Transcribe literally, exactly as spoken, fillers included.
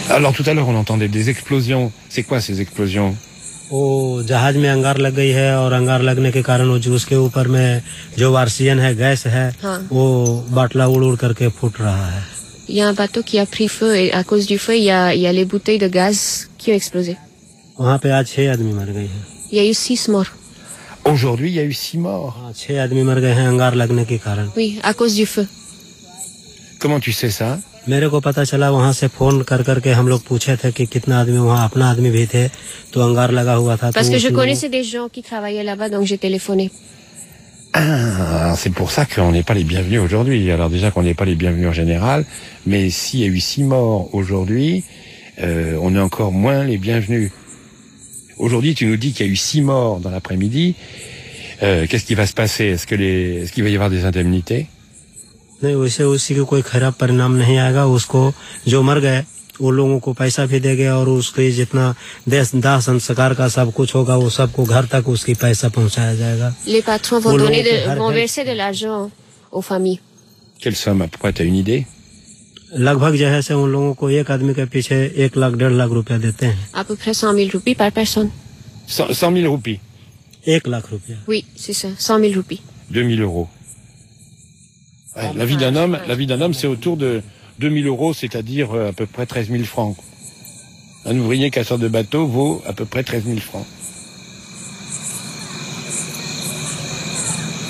Alors tout à l'heure on entendait des explosions. C'est quoi ces explosions? वो जहाज में अंगार लग गई है और अंगार लगने के कारण वो जो उसके ऊपर में जो आर्सियन है, गैस है, हाँ। वो बाटला उड़ उड़ करके फूट रहा है. Il y a un bateau qui a pris feu et à cause du feu, il y a, il y a les bouteilles de gaz qui ont explosé. वहाँ पे आज छह आदमी मर गए हैं. Il y a eu six morts. Aujourd'hui, il y a eu six morts. हाँ, छह आदमी मर गए हैं अंगार लगने के कारण. Oui, à cause du feu. Comment tu sais ça? मेरे को पता चला वहाँ से फोन कर करके हम लोग पूछे थे कि कितना आदमी, वहाँ अपना आदमी भी थे तो अंगार लगा हुआ था. Parce que je connaissais des gens qui travaillaient là-bas, donc j'ai téléphoné. Ah, c'est pour ça qu'on n'est pas les bienvenus aujourd'hui. Alors déjà qu'on n'est pas les bienvenus en général, mais s'il y a eu six morts aujourd'hui, euh, on est encore moins les bienvenus. Aujourd'hui, tu nous dis qu'il y a eu six morts dans l'après-midi. Euh, qu'est-ce qui va se passer? Est-ce que les, est-ce qu'il va y avoir des indemnités? नहीं, वैसे उसी को कोई खराब परिणाम नहीं आएगा. उसको जो मर गए वो लोगों को पैसा भी देंगे और उसके जितना देश दाह संस्कार का सब कुछ होगा वो सबको घर तक उसकी पैसा पहुंचाया जाएगा. Les patrons vont donner de, vont verser de l'argent aux familles. Quelle somme à peu près? T'as une idée? लगभग जो है से उन लोगों को एक आदमी के पीछे एक लाख डेढ़ लाख रुपया देते हैं. À peu près cent mille roupies par personne. Cent mille roupies. एक लाख रुपया. Oui, c'est ça, cent mille roupies. Deux mille euros. Ouais, la vie d'un homme, la vie d'un homme, c'est autour de deux mille euros, c'est-à-dire euh, à peu près treize mille francs. Un ouvrier casseur de bateau vaut à peu près treize mille francs.